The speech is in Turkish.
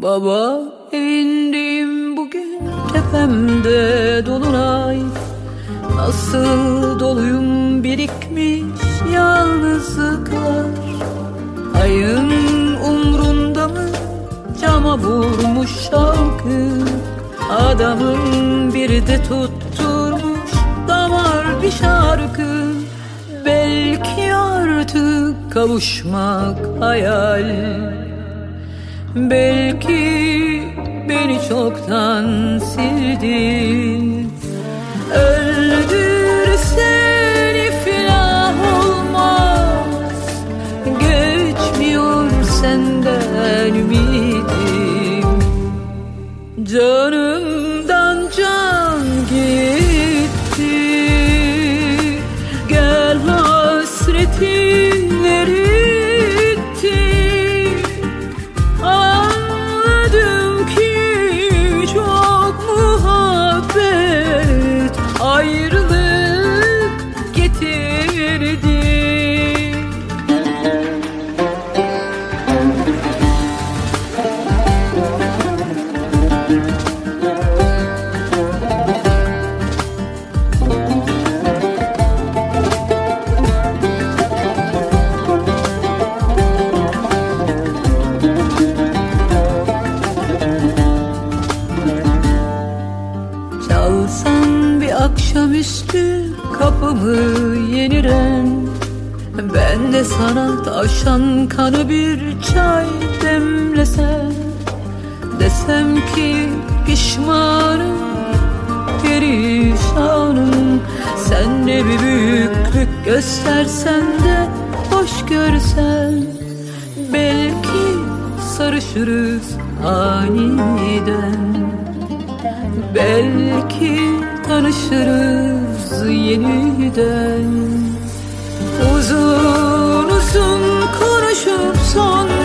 Baba evindeyim bugün, tepemde dolunay. Nasıl doluyum birikmiş yalnızlıklar. Ayın umrunda mı, cama vurmuş şarkı. Adamın biri de tutturmuş damar bir şarkı. Belki artık kavuşmak hayal, belki beni çoktan sildi. Öldürsen iflah olmaz, geçmiyor senden ümidim. Canımdan can gitti, gel hasretin eritti. Anladım ki çok muhabbet ayrılık getirdi. Çalsan bir akşamüstü kapımı yeniren, ben de sana taşan kanı bir çay demlesem. Desem ki pişmanım, perişanım. Sen de bir büyüklük göstersen de hoş görsen. Belki sarışırız aniden, belki tanışırız yeniden. Uzun uzun konuşup son